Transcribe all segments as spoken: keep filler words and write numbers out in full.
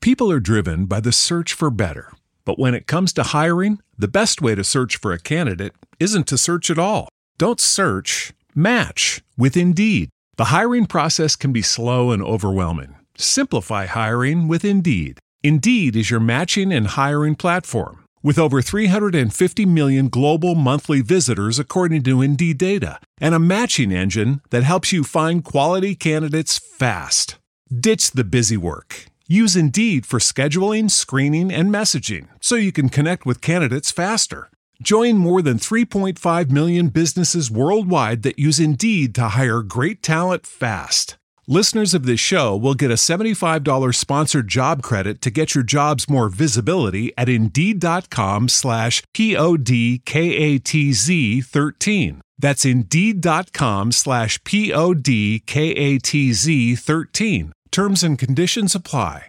People are driven by the search for better. But when it comes to hiring, the best way to search for a candidate isn't to search at all. Don't search, match with Indeed. The hiring process can be slow and overwhelming. Simplify hiring with Indeed. Indeed is your matching and hiring platform. With over three hundred fifty million global monthly visitors according to Indeed data, and a matching engine that helps you find quality candidates fast. Ditch the busy work. Use Indeed for scheduling, screening, and messaging so you can connect with candidates faster. Join more than three point five million businesses worldwide that use Indeed to hire great talent fast. Listeners of this show will get a seventy-five dollars sponsored job credit to get your jobs more visibility at Indeed.com slash P-O-D-K-A-T-Z 13. That's Indeed.com slash P-O-D-K-A-T-Z 13. Terms and conditions apply.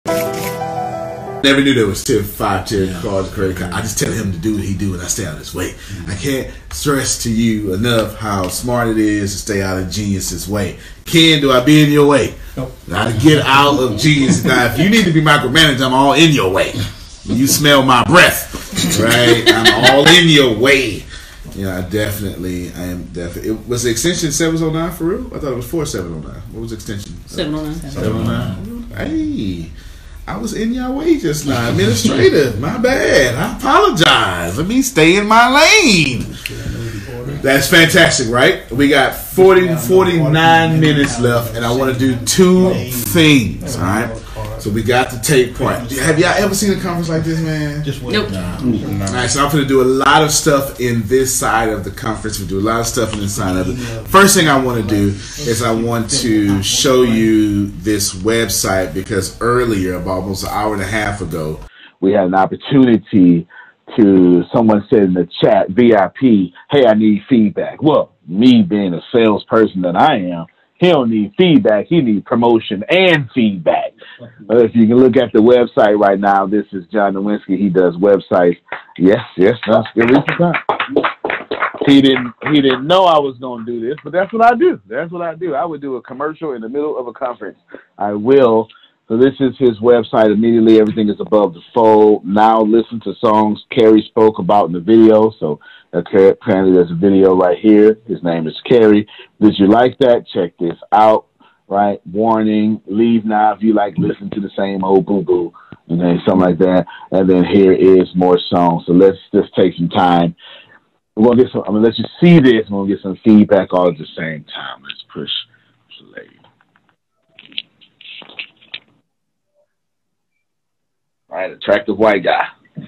Never knew there was tier five tier cards, credit card. I just tell him to do what he do, and I stay out of his way. I can't stress to you enough how smart it is to stay out of Genius's way. Ken, do I be in your way? Nope. Gotta get out of Genius. Now, if you need to be micromanaged, I'm all in your way. You smell my breath, right? I'm all in your way. Yeah, I definitely, I am definitely. It, was the extension seven oh nine for real? I thought it was four seven oh nine. What was the extension? seven oh nine. seven oh nine. Hey, I was in your way just now. Administrative, my bad. I apologize. Let me stay in my lane. That's fantastic, right? We got forty, forty-nine minutes left, and I want to do two things, all right? So we got to take part. Have y'all ever seen a conference like this, man? Just nope. Nah. All right, so I'm going to do a lot of stuff in this side of the conference. We do a lot of stuff in this side of it. First thing I want to do is I want to show you this website, because earlier, about almost an hour and a half ago, we had an opportunity to, someone said in the chat, V I P, hey, I need feedback. Well, me being a salesperson that I am, he don't need feedback. He needs promotion and feedback. Uh, if you can look at the website right now, this is John Nowinski. He does websites. Yes, yes, that's good reason time. He didn't. He didn't know I was going to do this, but that's what I do. That's what I do. I would do a commercial in the middle of a conference. I will. So this is his website. Immediately, everything is above the fold. Now listen to songs Kerry spoke about in the video. So apparently there's a video right here. His name is Kerry. Did you like that? Check this out. Right? Warning, leave now if you like listen to the same old boo-boo. And then something like that. And then here is more songs. So let's just take some time. We're gonna get some, I'm going to let you see this. We're going to get some feedback all at the same time. Let's push play. All right, attractive white guy.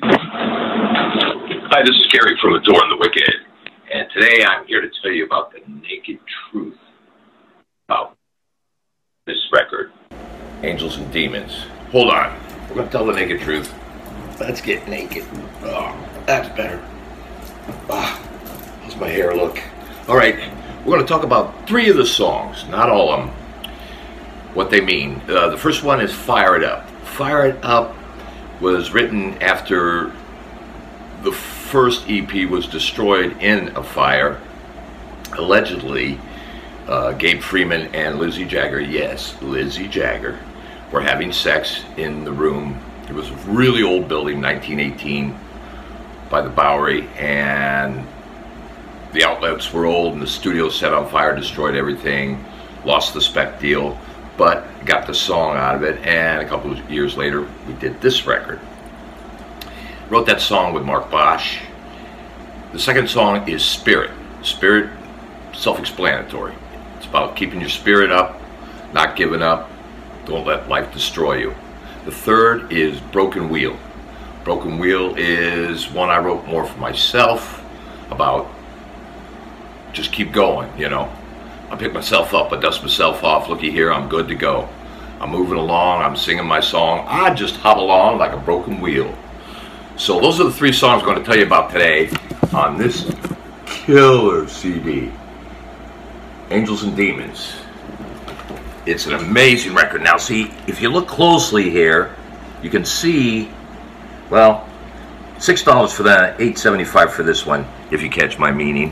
Hi, this is Gary from Adorn the Wicked, and today I'm here to tell you about the naked truth about this record, Angels and Demons. Hold on, we're going to tell the naked truth. Let's get naked. Oh, that's better. Ah, how's my hair look? All right, we're going to talk about three of the songs, not all of them, what they mean. Uh, the first one is Fire It Up. Fire It Up was written after the first E P was destroyed in a fire. Allegedly, uh, Gabe Freeman and Lizzie Jagger, yes, Lizzie Jagger, were having sex in the room. It was a really old building, nineteen eighteen, by the Bowery, and the outlets were old, and the studio set on fire, destroyed everything, lost the spec deal, but got the song out of it, and a couple of years later, we did this record. Wrote that song with Mark Bosch. The second song is Spirit. Spirit, self-explanatory. It's about keeping your spirit up, not giving up, don't let life destroy you. The third is Broken Wheel. Broken Wheel is one I wrote more for myself, about just keep going, you know. I pick myself up, I dust myself off, looky here, I'm good to go. I'm moving along, I'm singing my song, I just hop along like a broken wheel. So those are the three songs I'm going to tell you about today on this killer C D, Angels and Demons. It's an amazing record. Now see, if you look closely here, you can see, well, six dollars for that, eight seventy-five for this one, if you catch my meaning.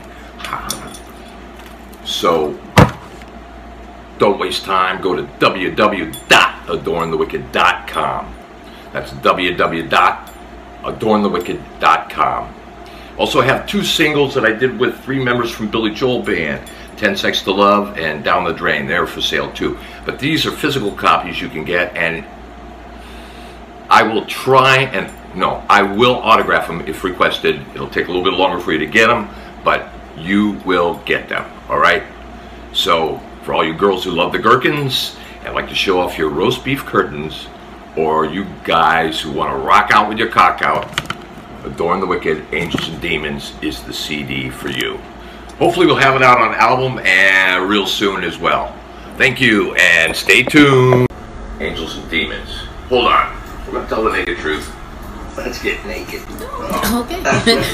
So, don't waste time. Go to w w w dot adorn the wicked dot com That's w w w dot adorn the wicked dot com. Also, I have two singles that I did with three members from Billy Joel Band, ten seconds to Love and Down the Drain. They're for sale too. But these are physical copies you can get, and I will try and, no, I will autograph them if requested. It'll take a little bit longer for you to get them, but you will get them, all right? So, for all you girls who love the Gherkins and like to show off your roast beef curtains, or you guys who want to rock out with your cock out, Adorn the Wicked, Angels and Demons is the C D for you. Hopefully we'll have it out on album and real soon as well. Thank you, and stay tuned. Angels and Demons. Hold on. We're going to tell the naked truth. Let's get naked. Oh. Okay.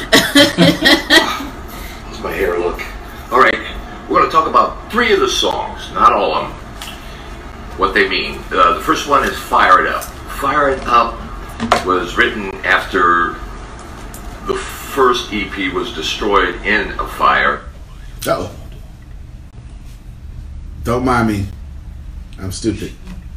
How's my hair look? All right. We're going to talk about three of the songs, not all of them. What they mean. Uh, the first one is Fire It Up. Fire It Up was written after the first E P was destroyed in a fire. Uh-oh. Don't mind me. I'm stupid.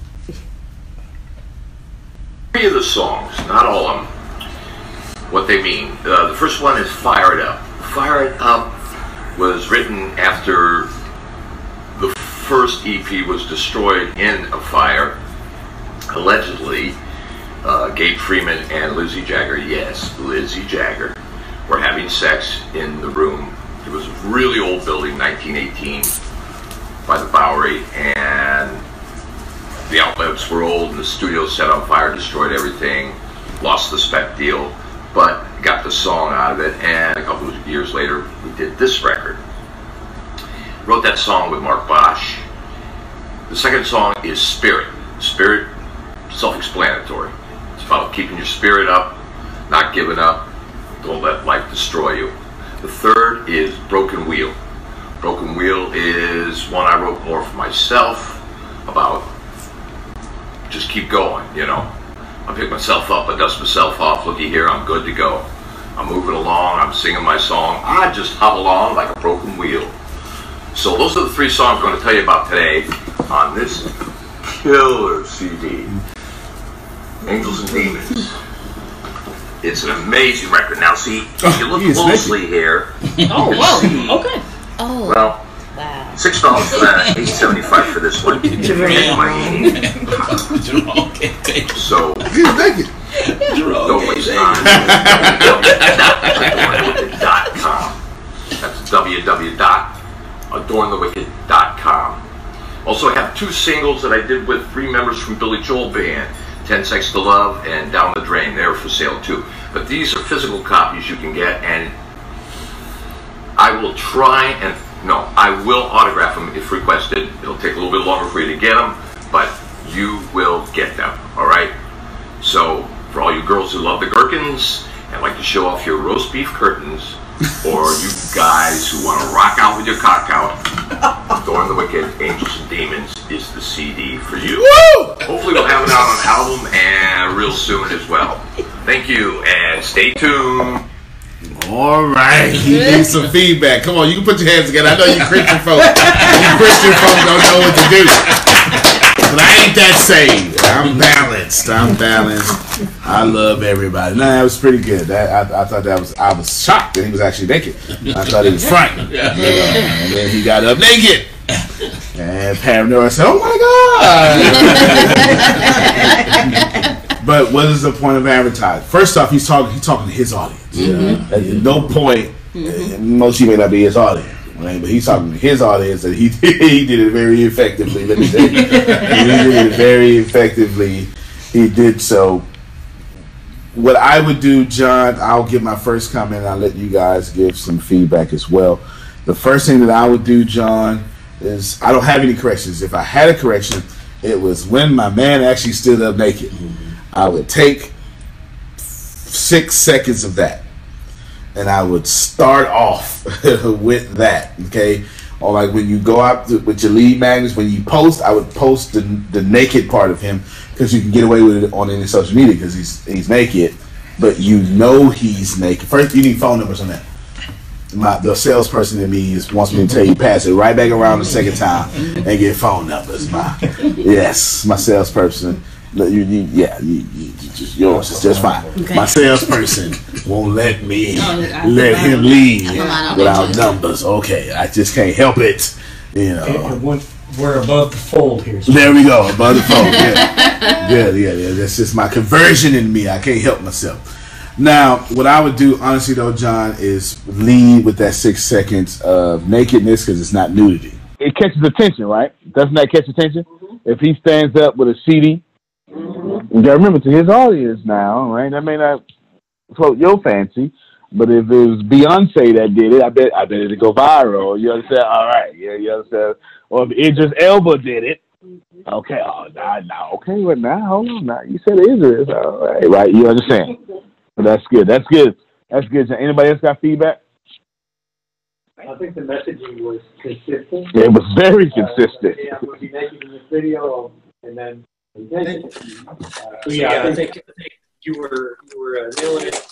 Three of the songs, not all of them. What they mean. Uh, the first one is Fire It Up. Fire It Up was written after the first E P was destroyed in a fire. Allegedly, uh, Gabe Freeman and Lizzie Jagger, yes, Lizzie Jagger, were having sex in the room. It was a really old building, nineteen eighteen, by the Bowery, and the outlets were old, and the studio set on fire, destroyed everything, lost the spec deal, but got the song out of it, and a couple of years later, we did this record. Wrote that song with Mark Bosch. The second song is Spirit. Spirit, self-explanatory. It's about keeping your spirit up, not giving up, don't let life destroy you. The third is Broken Wheel. Broken Wheel is one I wrote more for myself, about just keep going, you know. I pick myself up, I dust myself off, looky here, I'm good to go. I'm moving along, I'm singing my song, I just hop along like a broken wheel. So those are the three songs I'm going to tell you about today on this killer C D, Angels and Demons. It's an amazing record. Now see, if you look closely here, oh, wow, see, okay. Oh, well, wow. Six dollars for that, eight seventy-five for this one. Jerome can't take it. So, he's naked. Don't waste time. w w w dot com. That's w w w dot adorn the wicked dot com. Also, I have two singles that I did with three members from Billy Joel Band, ten seconds to Love and Down the Drain. They're for sale too. But these are physical copies you can get, and I will try and, no, I will autograph them if requested. It'll take a little bit longer for you to get them, but you will get them, all right? So, for all you girls who love the Gherkins and like to show off your roast beef curtains, or you guys who want to rock out with your cock out, Adorn the Wicked, Angels and Demons is the C D for you. Woo! Hopefully we'll have it out on album and real soon as well. Thank you, and stay tuned. All right, he needs some feedback. Come on, you can put your hands together. I know you Christian folks. You Christian folks don't know what to do. But I ain't that saved. I'm balanced. I'm balanced. I love everybody. No, that was pretty good. That, I, I thought that was. I was shocked that he was actually naked. I thought he was frightened. Yeah. Uh, and then he got up naked. And Paranoia said, "Oh my God!" But what is the point of advertising? First off, he's talking. He's talking to his audience. Mm-hmm. At no point, mm-hmm. most of you may not be his audience. Right? But he's talking to his audience, and he he did it very effectively. Let me say, he did it very effectively. He did so. What I would do, John, I'll give my first comment. I'll let you guys give some feedback as well. The first thing that I would do, John, is I don't have any corrections. If I had a correction, it was when my man actually stood up naked. Mm-hmm. I would take six seconds of that, and I would start off with that, okay? Or like when you go out to, with your lead magnets, when you post, I would post the, the naked part of him, because you can get away with it on any social media because he's he's naked, but you know he's naked. First, you need phone numbers on that. My, the salesperson in me is, wants me to tell you, pass it right back around the second time and get phone numbers. My yes, my salesperson. No, you, you, yeah, you, you, you just yours is just fine. Okay. My salesperson won't let me oh, let him lead without numbers. Okay, I just can't help it. You know, it, it we're above the fold here. So. There we go, above the fold. Yeah, yeah, yeah, yeah. That's just my conversion in me. I can't help myself. Now, what I would do, honestly, though, John, is lead with that six seconds of nakedness because it's not nudity. It catches attention, right? Doesn't that catch attention? Mm-hmm. If he stands up with a C D, mm-hmm. you got to remember, to his audience now, right? That may not float your fancy, but if it was Beyonce that did it, I bet I bet it'd go viral. You understand? All right, yeah, you understand? Or if Idris Elba did it, okay, oh, now, now, okay, but now, hold on, now, you said Idris, all right, right? You understand? But that's good. That's good. That's good. Anybody else got feedback? I think the messaging was consistent. Yeah, it was very consistent. Uh, yeah, I'm going to be naked in this video, and then naked. Uh, so yeah, I think, I think you were you were uh, nailing it.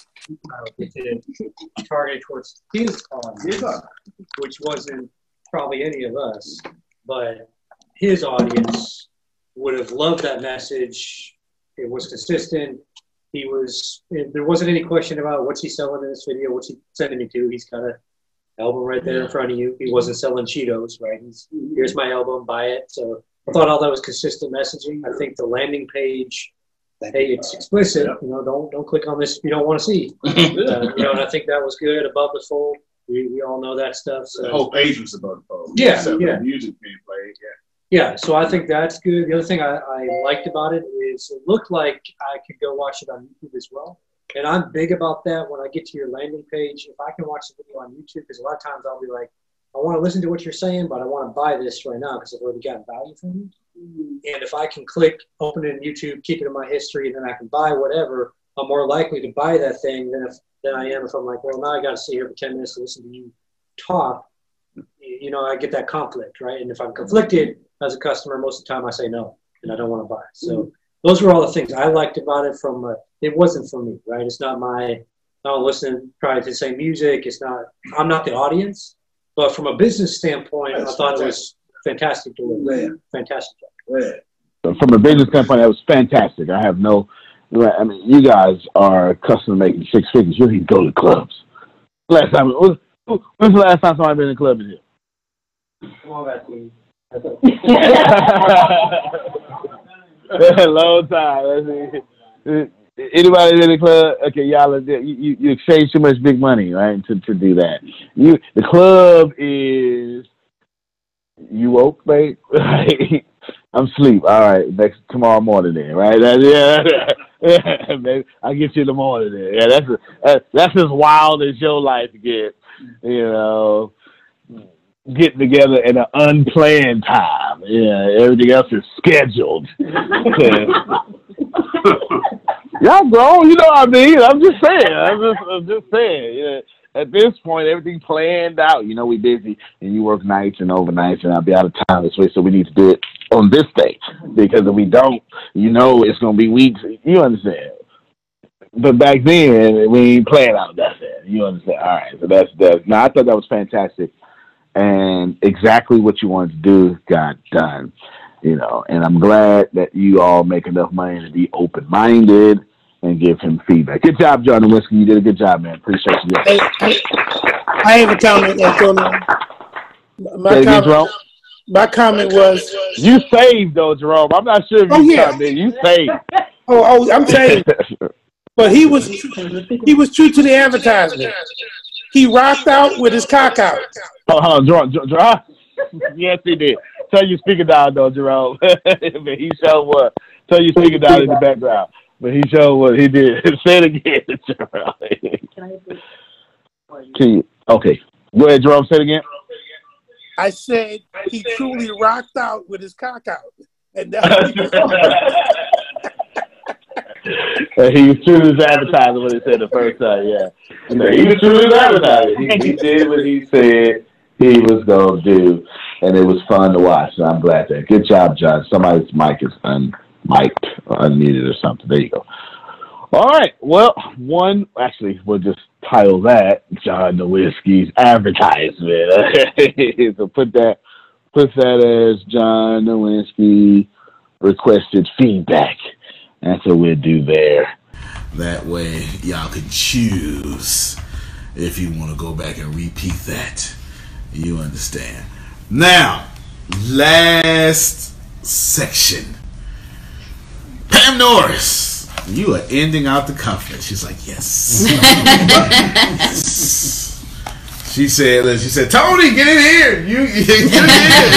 Uh, targeted towards his audience, which wasn't probably any of us, but his audience would have loved that message. It was consistent. He was, there wasn't any question about what's he selling in this video, what's he sending me to. He's got an album right there in front of you. He wasn't selling Cheetos, right? He's, here's my album, buy it. So I thought all that was consistent messaging. I think the landing page, hey, it's explicit. You know, don't don't click on this if you don't want to see. uh, you know, and I think that was good. Above the fold, we, we all know that stuff. So. The whole page was above the fold. Yeah, yeah. The music being played, yeah. Yeah, so I think that's good. The other thing I, I liked about it is it looked like I could go watch it on YouTube as well. And I'm big about that when I get to your landing page. If I can watch the video on YouTube, because a lot of times I'll be like, I want to listen to what you're saying, but I want to buy this right now because I've already gotten value from you. Mm-hmm. And if I can click, open it in YouTube, keep it in my history, and then I can buy whatever, I'm more likely to buy that thing than if than I am if I'm like, well, now I got to sit here for ten minutes to listen to you talk. You know, I get that conflict, right? And if I'm conflicted as a customer, most of the time I say no, and I don't want to buy. So mm-hmm. those were all the things I liked about it. From uh, it wasn't for me, right? It's not my. I don't listen probably to the same music. It's not. I'm not the audience. But from a business standpoint, That's I thought fantastic. It was fantastic to live. Yeah. Fantastic. Yeah. From a business standpoint, that was fantastic. I have no. I mean, you guys are accustomed to making six figures. You don't even go to clubs. Last time, when's the last time somebody been in a club in here? Well, that's me. Long time. Anybody in the club? Okay, y'all. Are, you, you you exchange too much big money, right? To to do that. You the club is you woke, babe. Right? I'm asleep. All right, next tomorrow morning then, right? That, yeah, yeah, baby. I'll get you in the morning then. Yeah, that's a, that, that's as wild as your life gets. You know. Getting together at an unplanned time. Yeah, everything else is scheduled. Y'all grown, you know what I mean? I'm just saying. I'm just, I'm just saying. Yeah. At this point, everything planned out. You know, we busy, and you work nights and overnights, and I'll be out of town this way, so we need to do it on this day. Because if we don't, you know, it's going to be weeks. You understand? But back then, we ain't playing out that day. You understand? All right, so that's that. Now, I thought that was fantastic. And exactly what you wanted to do got done, you know. And I'm glad that you all make enough money to be open-minded and give him feedback. Good job, John Nowinski. You did a good job, man. Appreciate you. Hey, hey, I have a comment, Antonio. My Say comment, again, my comment was you saved though, Jerome. I'm not sure if oh, you yeah. saved. You saved. Oh, oh, I'm saying, but he was he was true to the advertisement. He rocked out with his cock out. Oh, hold on, Jerome. Jerome. Yes, he did. Tell your speaker down, though, Jerome. But he showed what. Tell your speaker down in the background. But he showed what he did. Say it again, Jerome. Can you? Okay. Go ahead, Jerome. Say it again. I said he truly rocked out with his cock out. And that's he was true to his advertising when he said the first time, yeah. He was true to his advertising. He, he did what he said he was going to do, and it was fun to watch, so I'm glad that. Good job, John. Somebody's mic is un-mic'd or unmuted or something. There you go. All right. Well, one, actually, we'll just title that John Nowinski's advertisement. So put that, put that as John Nowinski requested feedback. That's what we'll do there. That way, y'all can choose if you want to go back and repeat that. You understand. Now, last section. Pam Norris, you are ending out the conference. She's like, yes. Yes. She said, she said, Tony, get in here. You get in here.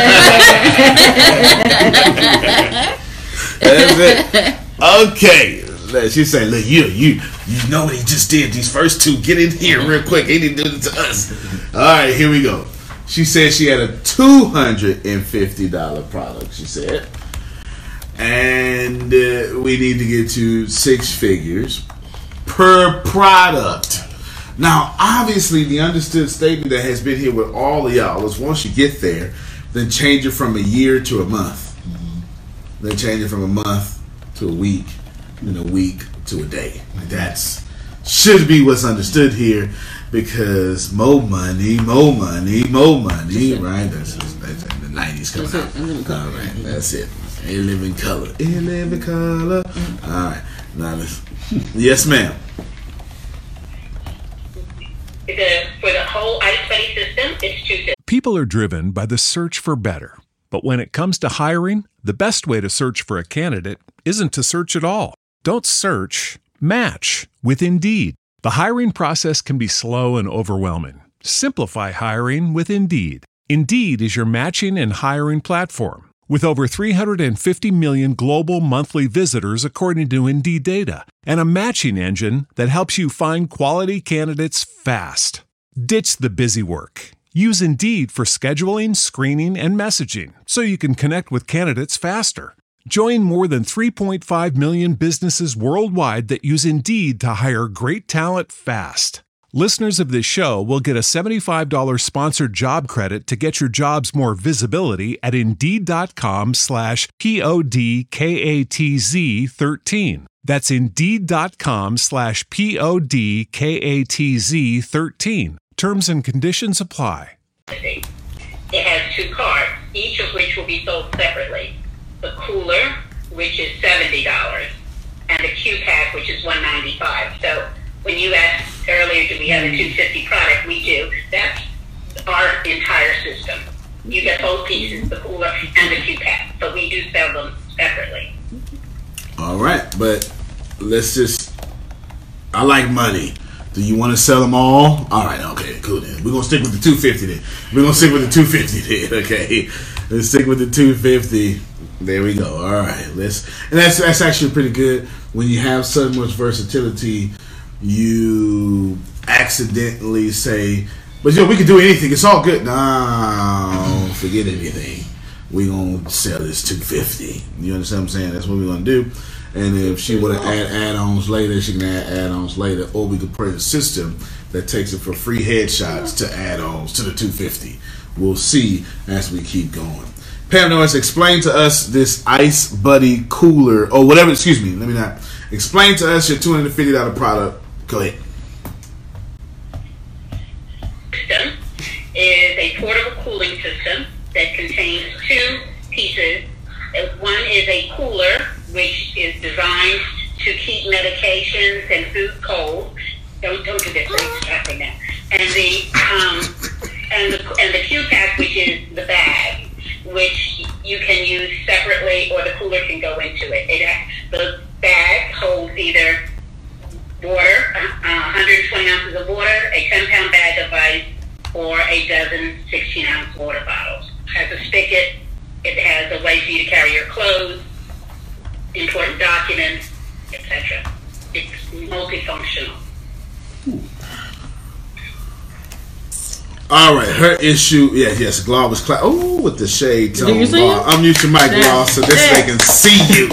That's it. Okay. She said, look, you, you, you know what he just did. These first two, get in here real quick. He didn't do it to us. All right, here we go. She said she had a two hundred fifty dollars product, she said. And uh, we need to get to six figures per product. Now, obviously, the understood statement that has been here with all of y'all is once you get there, then change it from a year to a month. Then change it from a month to a week, then a week to a day. That's should be what's understood here, because more money, more money, more money, right? That's, that's in the nineties coming out. All right, that's it. A living color. A living color. All right. Now, let's, yes, ma'am. The, for the whole Ice Buddy system, it's two fifty. People are driven by the search for better. But when it comes to hiring, the best way to search for a candidate isn't to search at all. Don't search, match with Indeed. The hiring process can be slow and overwhelming. Simplify hiring with Indeed. Indeed is your matching and hiring platform. With over three hundred fifty million global monthly visitors according to Indeed data, and a matching engine that helps you find quality candidates fast. Ditch the busy work. Use Indeed for scheduling, screening, and messaging so you can connect with candidates faster. Join more than three point five million businesses worldwide that use Indeed to hire great talent fast. Listeners of this show will get a seventy-five dollars sponsored job credit to get your jobs more visibility at Indeed.com slash P-O-D-K-A-T-Z 13. That's Indeed.com slash P-O-D-K-A-T-Z 13. Terms and conditions apply. It has two cards, each of which will be sold separately. The cooler, which is seventy dollars, and the Q-Pack, which is one hundred ninety-five dollars. So when you asked earlier, do we have a two hundred fifty product? We do. That's our entire system. You get both pieces, the cooler and the Q-Pack, but we do sell them separately. All right, but let's just, I like money. Do you want to sell them all? All right, okay, cool then. We're going to stick with the two hundred fifty then. We're going to stick with the two hundred fifty then, okay? Let's stick with the two hundred fifty. There we go. All right, let's, and that's that's actually pretty good. When you have so much versatility, you accidentally say, but you know, we can do anything. It's all good. No, forget anything. We're going to sell this two hundred fifty. You understand what I'm saying? That's what we're going to do. And if she would have add add-ons later, she can add add-ons later. Or we could put a system that takes it for free headshots to add-ons to the two hundred fifty. We'll see as we keep going. Pam Norris, explain to us this Ice Buddy cooler, or whatever, excuse me, let me not. Explain to us your two hundred fifty dollars product. Go ahead. System is a portable cooling system that contains two pieces. One is a cooler, which is designed to keep medications and food cold. Don't don't do this. Stop right now. And the um and the and the Q-Pack, which is the bag, which you can use separately, or the cooler can go into it. It the bag holds either water, uh, one hundred twenty ounces of water, a ten pound bag of ice, or a dozen sixteen ounce water bottles. It has a spigot. It has a way for you to carry your clothes, important documents, et cetera. It's multifunctional. All right, her issue, yes, yes, Glaw was clap. Oh, with the shades on. You see Glaw. Unmute your mic, Glaw, so this they can see you.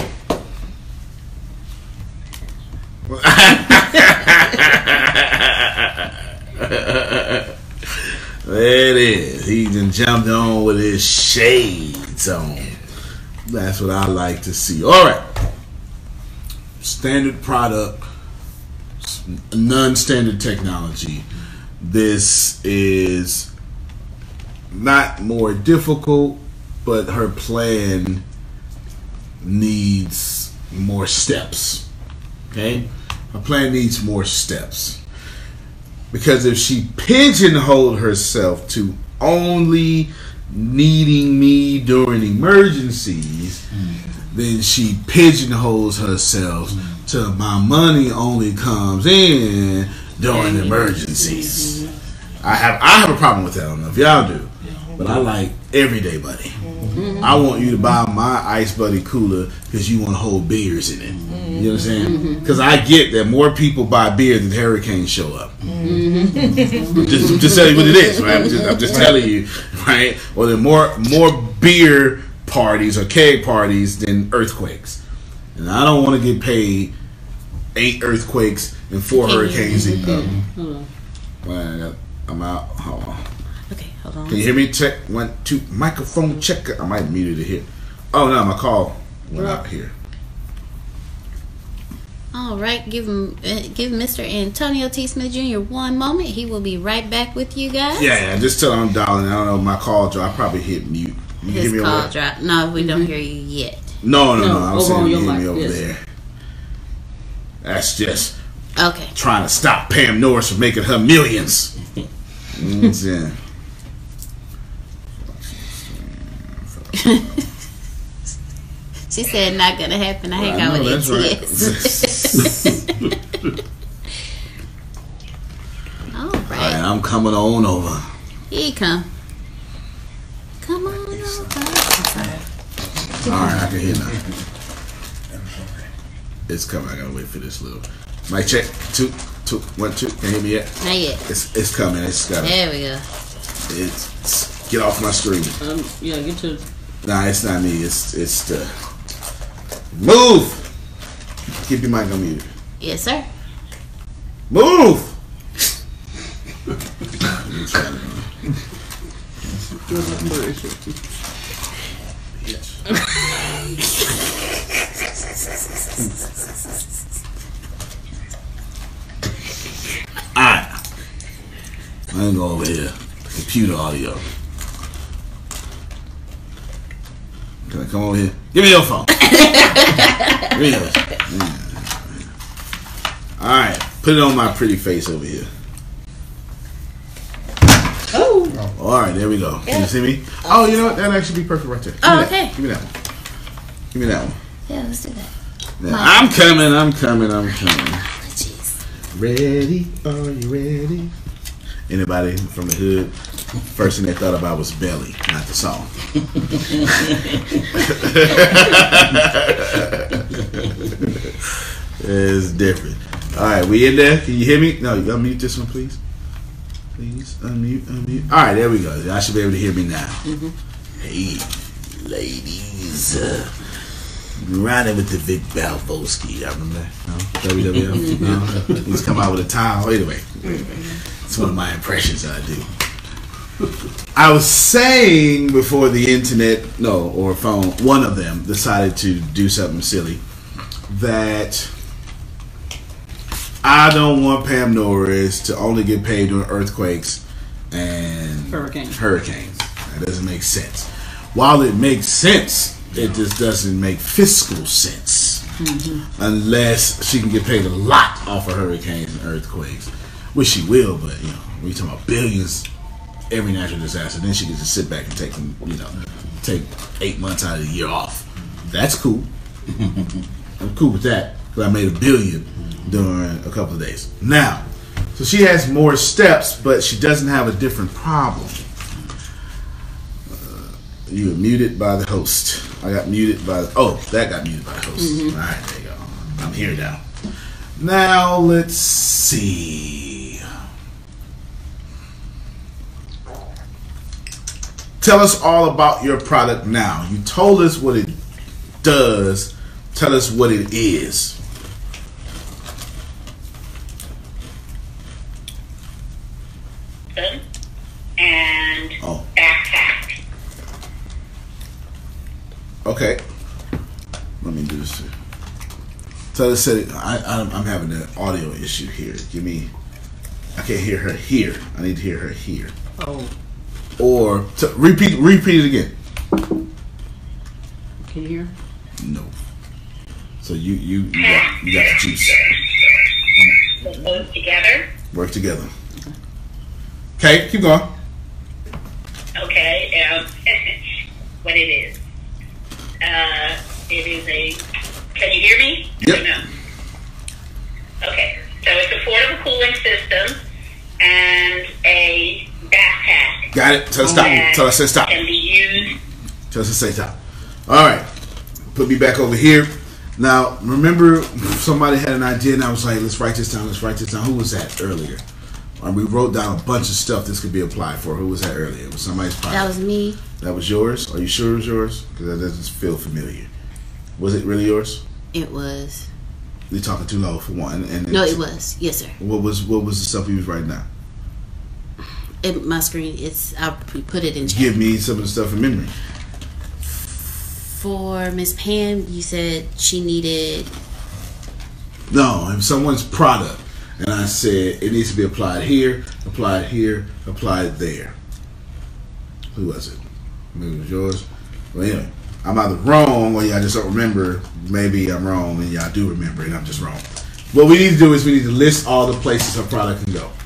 There it is. He done jumped on with his shades on. That's what I like to see. All right. Standard product, non-standard technology. This is not more difficult, but her plan needs more steps. Okay? Her plan needs more steps. Because if she pigeonholed herself to only needing me during emergencies, mm. then she pigeonholes herself mm. to my money only comes in during mm. emergencies. Mm-hmm. I have I have a problem with that. I don't know if y'all do, but I like everyday buddy. Mm-hmm. I want you to buy my Ice Buddy cooler because you want to hold beers in it. Mm-hmm. You know what I'm saying? Because I get that more people buy beer than hurricanes show up. Mm-hmm. just, just tell you what it is, right? I'm just, I'm just telling you, right? Or there are more more beer parties or keg parties than earthquakes, and I don't want to get paid eight earthquakes and four hurricanes. Um, hold on. Well, I'm out. Hold on. Okay, hold on. Can you hear me? Check one, two. Microphone checker. I might have muted it here. Oh no, my call went out here. All right, give him, uh, give Mister Antonio T. Smith Junior one moment. He will be right back with you guys. Yeah, yeah. Just tell him I'm dialing. I don't know. My call dropped. I probably hit mute. You His hear me call over dropped. No, we don't hear you yet. No, no, no. No, I'm over saying on you your hear me mic, over yes. there. That's just okay. Trying to stop Pam Norris from making her millions. You know what I'm saying? She said not gonna happen. I Well, hang I out know, with that's A T S. All All right. right, I'm coming on over. Here you come. Come on over. All right, I can hear now. It's coming. I gotta wait for this little mic check. Two, two, one, two. Can you hear me yet? Not yet. It's it's coming. It's got. There we go. It's, it's get off my screen. Um, yeah, get to. Nah, it's not me. It's it's the move. Keep your mic on mute. Yes, sir. Move. Alright. I'm gonna go over here. Computer audio. Can I come over here? Give me your phone. Give me yours. Alright. Put it on my pretty face over here. Oh. Alright, there we go. Can you see me? Oh, you know what? That'd actually be perfect right there. Give Oh, me okay. that. Give me that one. Give me that one. Yeah, let's do that. Yeah, I'm coming, I'm coming, I'm coming. Oh, jeez. Ready? Are you ready? Anybody from the hood? First thing they thought about was Belly, not the song. It's different. Alright, we in there? Can you hear me? No, you unmute this one, please. Please, unmute, unmute. Alright, there we go. I should be able to hear me now. Mm-hmm. Hey, ladies. Uh, Riding with the Vic Balvoski, I remember that. No? W W F? No? He's come out with a towel. Anyway, it's one of my impressions that I do. I was saying before the internet, no, or phone, one of them decided to do something silly, that I don't want Pam Norris to only get paid during earthquakes and Hurricanes. hurricanes. That doesn't make sense. While it makes sense, it just doesn't make fiscal sense mm-hmm. unless she can get paid a lot off of hurricanes and earthquakes, which she will. But you know, when you're talking about billions, every natural disaster, then she can just sit back and take them, you know, take eight months out of the year off. That's cool. I'm cool with that because I made a billion during a couple of days. Now, so she has more steps, but she doesn't have a different problem. You were muted by the host. I got muted by the... Oh, that got muted by the host. Mm-hmm. All right, there you go. I'm here now. Now, let's see. Tell us all about your product now. You told us what it does. Tell us what it is. And oh. backpack. Okay. Let me do this. Tell us that I, I'm, I'm having an audio issue here. Give me. I can't hear her here. I need to hear her here. Oh. Or t- repeat. Repeat it again. Can you hear? No. So you you you got, you got the juice. So both together. Work together. Okay, keep going. Okay. Um, what it is? Uh, it is a. Can you hear me? Yep. Or no? Okay. So it's a portable cooling system and a backpack. Got it. Tell us stop. that Tell us to stop. Can be used. Tell us to say stop. All right. Put me back over here. Now, remember, somebody had an idea, and I was like, let's write this down, let's write this down. Who was that earlier? And we wrote down a bunch of stuff this could be applied for. Who was that earlier? It was somebody's project. That was me. That was yours? Are you sure it was yours? Because that doesn't feel familiar. Was it really yours? It was. You're talking too low for one. And No, it was. Yes, sir. What was what was the stuff you was writing down? It, my screen, it's, I put it in chat. Give me some of the stuff in memory. For Miss Pam, you said she needed. No, if someone's product, and I said it needs to be applied here, applied here, applied there. Who was it? Maybe it was yours. Well, anyway, I'm either wrong or y'all just don't remember. Maybe I'm wrong and y'all do remember and I'm just wrong. What we need to do is we need to list all the places her product can go.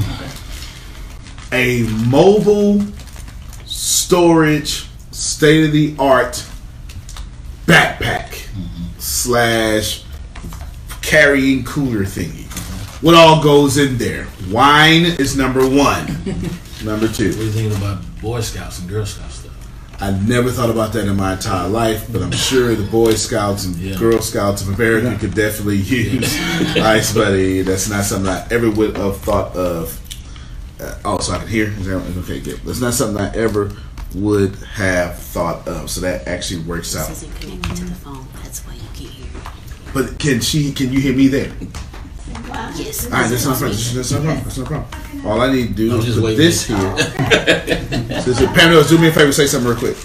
A mobile storage, state-of-the-art backpack mm-hmm. slash carrying cooler thingy. Mm-hmm. What all goes in there? Wine is number one. Number two. What do you think about Boy Scouts and Girl Scouts stuff? I never thought about that in my entire life, but I'm sure the Boy Scouts and yeah. Girl Scouts of America yeah. could definitely use yeah. Ice Buddy. That's not something I ever would have thought of. Uh, oh, so I can hear? Is that, okay, good. That's not something I ever would have thought of. So that actually works out. This isn't connected to the phone. That's why you can't hear me. But can she? Can you hear me there? Yes. All right, that's not problem. That's no problem. That's no problem. All I need to do is put this here. So, so, Pamela, do me a favor. Say something real quick.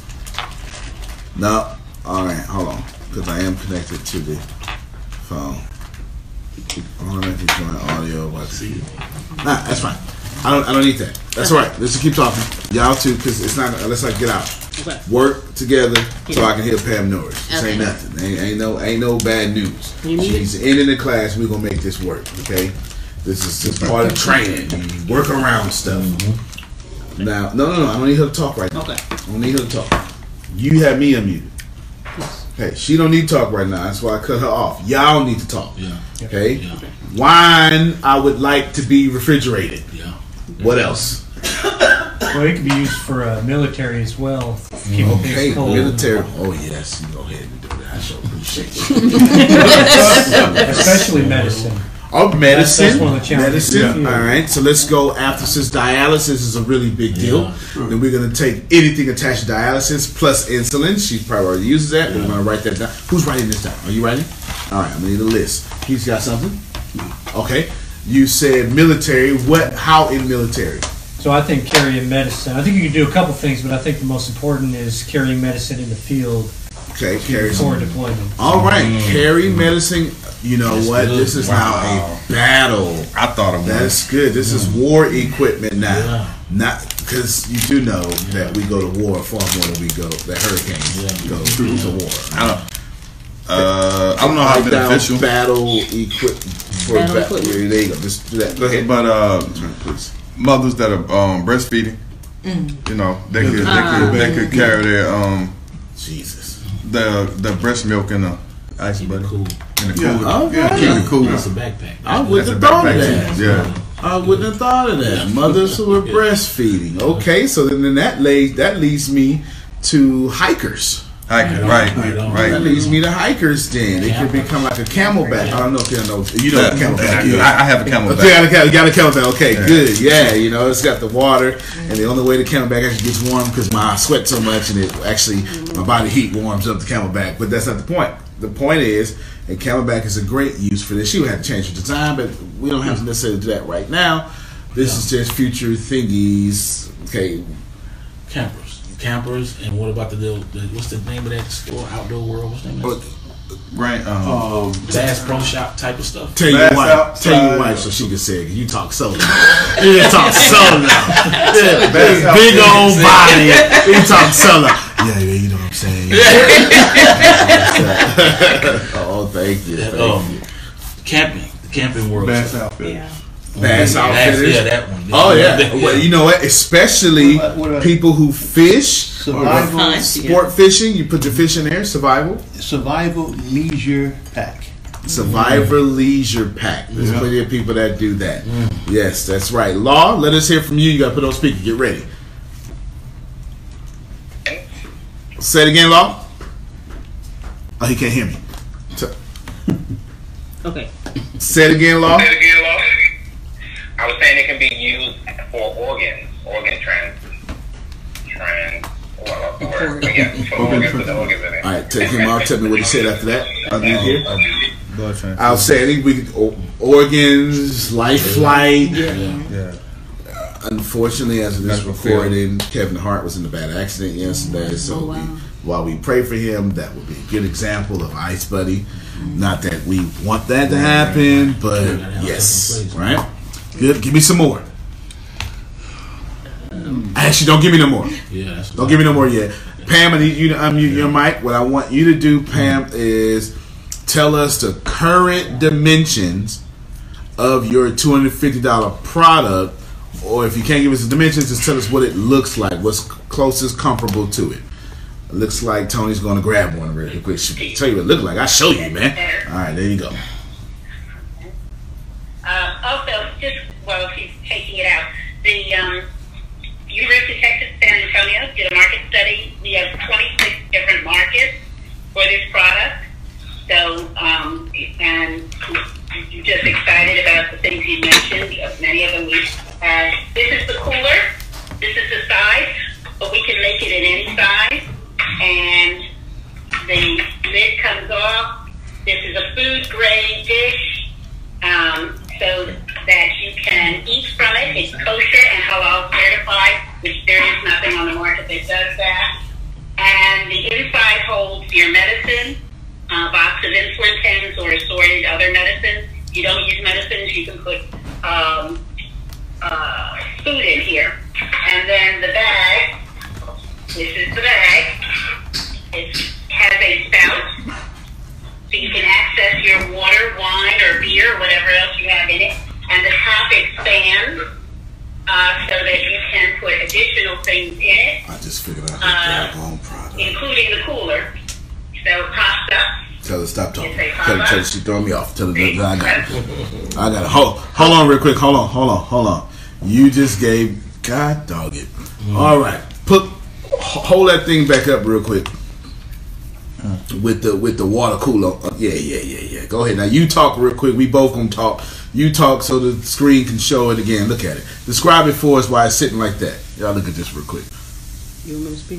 No. All right, hold on, because I am connected to the phone. I want to make it join audio. What? Nah, that's fine. I don't. I don't need that. That's all right. Let's just keep talking. Y'all too, because it's not. Let's like get out. Okay. Work together so I can hear Pam Norris. This okay. ain't nothing. Ain't, ain't no. Ain't no bad news. She's in in the class. We're gonna make this work. Okay. This is just part of training. You work around stuff. Mm-hmm. Now, no, no, no. I don't need her to talk right now. Okay. I don't need her to talk. You have me unmuted. Yes. Okay. She don't need to talk right now. That's why I cut her off. Y'all need to talk. Yeah. Okay. Yeah. Wine, I would like to be refrigerated. Yeah. What else? Well, it can be used for uh, military as well. Keep okay, military. Oh yes, you go ahead and do that. I sure appreciate it. Especially medicine. Oh, medicine. That's, that's one of the challenges. Medicine. Yeah. All right. So let's go after, since dialysis is a really big deal. Yeah. Then we're gonna take anything attached to dialysis plus insulin. She probably already uses that. Yeah. We're gonna write that down. Who's writing this down? Are you writing? All right. I'm gonna need a list. He's got something. Okay. You said military. What? How in military? So I think carrying medicine. I think you can do a couple things, but I think the most important is carrying medicine in the field. Okay, carry before deployment. All right, mm. carry medicine. You know That's what? Good. This is wow. now a battle. I thought it was. That's good. This mm. is war equipment now. Yeah. Not because you do know yeah. that we go to war far more than we go. That hurricanes yeah. go yeah. to war. I don't. Uh, I don't know how it's beneficial. Battle equipment for battle ba- equipment. There you go. Just do that. Go ahead. But uh, please. Mothers that are um, breastfeeding, mm. you know, they could, uh, they could they could carry their um, Jesus, the the breast milk in the ice buddy, cool. in the yeah. cooler, Okay. yeah, keep it cool. That's a backpack. I wouldn't have thought of that. Yeah, I wouldn't have thought of that. Mothers who are breastfeeding. Okay, so then, then that leads that leads me to hikers. Hikers, right, right, right. That leads me to hikers. Then it could become like a camelback. I don't know if you know. You know what a camelback is. I have a camelback. Okay, you got a, got a camelback. Okay, yeah. Good. Yeah, you know it's got the water, and the only way the camelback actually gets warm because my sweat so much, and it actually my body heat warms up the camelback. But that's not the point. The point is, a camelback is a great use for this. She would have to change her design, but we don't have to necessarily do that right now. This yeah. is just future thingies. Okay, campers. Campers, and what about the, the what's the name of that store? Outdoor World. What's the name of that? Right, um, um, Bass Pro Shop type of stuff. Tell your wife, out, tell your wife, so she can say, you talk solo. You talk solo now. Yeah, big, big old body. You talk solo. Yeah, yeah, you know what I'm saying. Oh, thank you. Thank um, you. Camping, the camping world. Bass Outfitters. Yeah. Bass Outfitters. Yeah, that one. Oh yeah. Well, you know what? Especially What- what, uh, people who fish, Survival, or sport fishing. You put your fish in there. Survival. survival leisure pack. Survivor Leisure Pack. There's Yeah. plenty of people that do that. Yes, that's right. Law, let us hear from you. You got to put on speaker. Get ready. Say it again, Law. Oh, he can't hear me. T- Okay. Say it again, Law. Say it again, Law. I was saying it can be used for organs, organ trans, trans, well, or, yeah, for organs with the organs in it. All right, take him out. Tell me what he said after that. I'll be here. Blood transfusion. Outstanding. We o- organs, life flight. Yeah. Unfortunately, as of this Medical field. recording, Kevin Hart was in a bad accident yesterday. So Oh, wow. we, while we pray for him, that would be a good example of Ice Buddy. Not that we want that to happen, but yes, right? Good. Give me some more. Actually, don't give me no more. Yeah, that's Don't give me no more yet. Pam, I need you to unmute your mic. What I want you to do, Pam, is tell us the current dimensions of your two hundred fifty dollars product, or if you can't give us the dimensions, just tell us what it looks like, what's closest comparable to it. It looks like Tony's going to grab one really quick. She'll tell you what it looks like. I'll show you, man. All right, there you go. Um, also, just while she's taking it out, the um, University of Texas San Antonio did a market study. We have twenty-six different markets for this product. So, um, and I'm just excited about the things you mentioned. Many of them we have. This is the cooler. This is the size, but we can make it in any size. And the lid comes off. This is a food grade dish, um, so that you can eat from it. It's kosher and halal certified, which there is nothing on the market that does that. And the inside holds your medicine, a box of insulin pens or assorted other medicines. If you don't use medicines, you can put um, uh, food in here. And then the bag, this is the bag. It has a spout, so you can access your water, wine, or beer, or whatever else you have in it. And the top expands uh, so that you can put additional things in it. I just figured out how to uh, grab home product. Including the cooler. So it pops up. Tell her stop talking. Yes, Tell her, tell her she's throwing me off. Tell her that I got it. I got it. Hold, hold on real quick. Hold on, hold on, hold on. You just gave, God dog it. Mm. All right. Put, hold that thing back up real quick. With the with the water cooler, uh, yeah, yeah, yeah, yeah. Go ahead now. You talk real quick. We both gonna talk. You talk so the screen can show it again. Look at it. Describe it for us. Why it's sitting like that. Y'all look at this real quick. You want me to speak?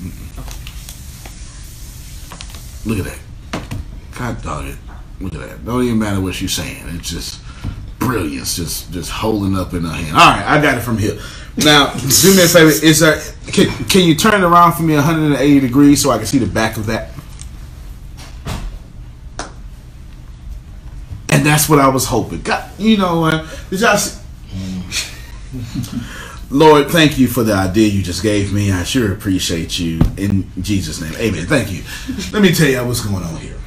Look at that. God dog it. Look at that. Don't even matter what she's saying. It's just brilliance. Just just holding up in her hand. All right, I got it from here. Now, do me a favor. Is there? Can, can you turn it around for me one hundred eighty degrees so I can see the back of that? And that's what I was hoping. God, you know what? Did y'all see? Lord, thank you for the idea you just gave me. I sure appreciate you. In Jesus' name, amen. Thank you. Let me tell you what's going on here.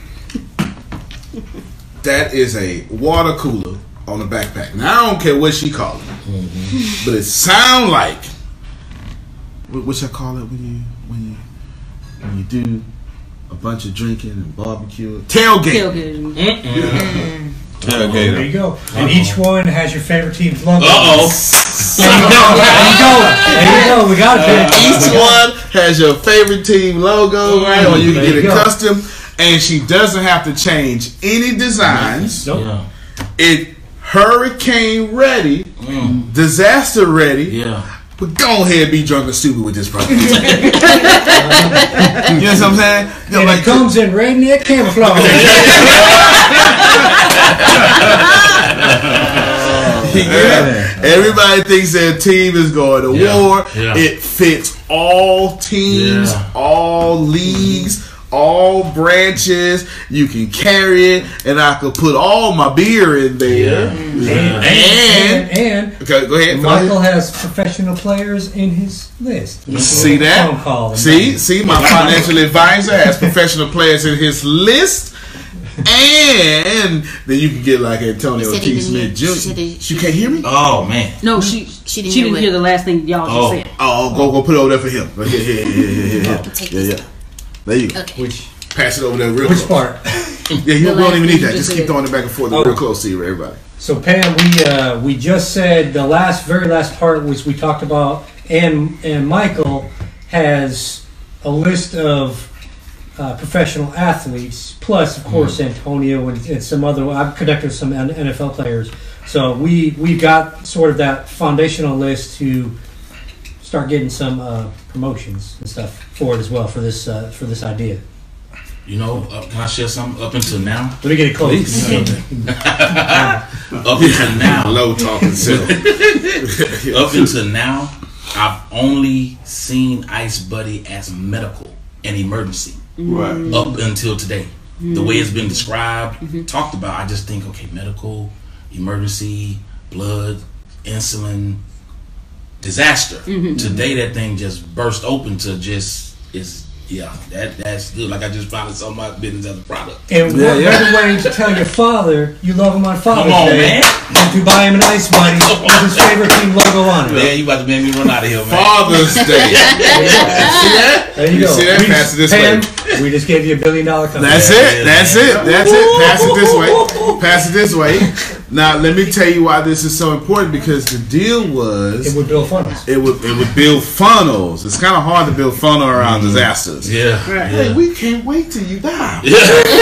That is a water cooler on a backpack. Now, I don't care what she called it. Mm-hmm. But it sound like, what, what y'all call it when you, when you, when you do a bunch of drinking and barbecue? Tailgate. Tailgating. Mm-mm. Tailgate. There you go. And each one has your favorite team's logo. Uh-oh. There you go. There you go. There you go. We got it. Uh, each one has your favorite team logo, right? Or you can There get you it go. custom. And she doesn't have to change any designs. Nope. Yeah. It hurricane ready, Mm. disaster ready. Yeah. But go ahead and be drunk and stupid with this product. You know what I'm saying? You know, And like it comes in redneck camouflage. yeah. Everybody thinks their team is going to Yeah. war. Yeah. It fits all teams, Yeah. all leagues, all branches. You can carry it, and I could put all my beer in there. Yeah. And, And, and, and okay, go ahead. Michael has professional players in his list. See that? Phone call and See, that. see, my financial advisor has professional players in his list. and then you can get like Antonio He said he T. didn't Smith hear- Junior she said he- She can't hear me? Oh man. No, she She she didn't didn't, hear what- hear the last thing y'all Oh. just said. Oh, go go put it over there for him. Right here, here, here, here, here, here. Take Yeah, this yeah. There you go. Okay. Which Pass it over there real which close. part? Yeah, you The don't last even thing need you that. just Just keep said. throwing it back and forth Oh. real close to you, everybody. So Pam, we uh, we just said the last, very last part, which we talked about, and and Michael has a list of uh, professional athletes, plus of course Antonio and, and some other. I've connected with some N F L players, so we we got sort of that foundational list to start getting some uh, promotions and stuff for it as well for this uh, for this idea. You know, uh, can I share something up until now? Let me get it close. Up until now, Low talking self. up until now, I've only seen Ice Buddy as medical and emergency. Right. Up until today, the way it's been described, talked about, I just think, okay, medical, emergency, blood, insulin, disaster. Today, that thing just burst open to just is. Yeah, that that's good. Like I just found some of my business as a product. And Yeah, what yeah. better way to tell your father you love him on Father's Come on, Day man. than to buy him an Ice Buddy with his favorite team logo on it? Man, you about to make me run out of here, man. Father's Day. See that? There you, You go. see that? We Pass it this Pam, way. we just gave you a billion dollar company. That's Yeah, it. yeah, That's yeah. it. That's it. Pass it this way. Pass it this way. Now let me tell you why this is so important, because the deal was It would build funnels. it would it would build funnels. It's kind of hard to build funnel around disasters. Yeah. Hey, yeah. we can't wait till you die. Yeah.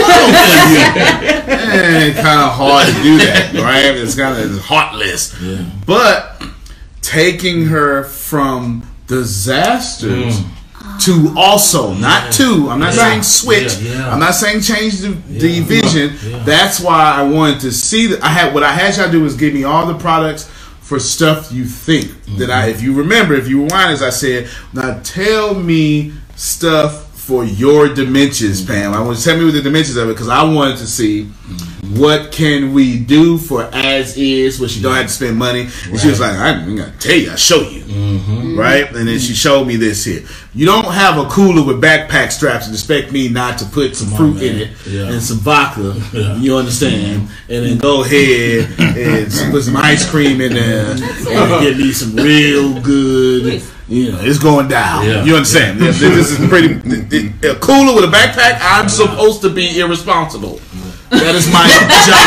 It's kind of hard to do that, right? It's kind of heartless. Yeah. But taking her from disasters Mm. to also, not to, I'm not Yeah. saying switch, Yeah, yeah. I'm not saying change the, the Yeah. vision. Yeah. That's why I wanted to see that. I had what I had y'all do was give me all the products for stuff you think that I, if you remember, if you rewind, as I said, now tell me stuff for your dimensions, Pam. I want to tell me what the dimensions of it, because I wanted to see what can we do for as is, where she don't have to spend money. And she was like, I'm gonna tell you, I'll show you. Mm-hmm. Right? And then she showed me this here. You don't have a cooler with backpack straps and expect me not to put some Come fruit on, in man. it Yeah. and some vodka. Yeah. You understand? And then go ahead and some- put some ice cream in there and get me some real good. You know, it's going down. Yeah. You understand? This, this is pretty. A cooler with a backpack. I'm supposed to be irresponsible. That is my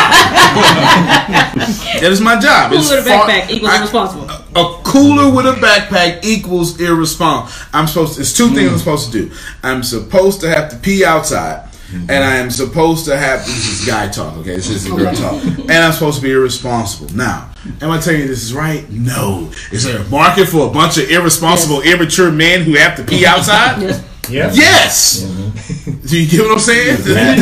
job. That is my job. Cooler It's with a far- backpack equals I- irresponsible. A cooler with a backpack equals irresponsible. I'm supposed to, it's two things I'm supposed to do. I'm supposed to have to pee outside, and I am supposed to have, this is guy talk, okay? This is girl talk. And I'm supposed to be irresponsible. Now, am I telling you this is right? No. Is there a market for a bunch of irresponsible, immature men who have to pee outside? Yes. Yeah. Yes. Do you get what I'm saying?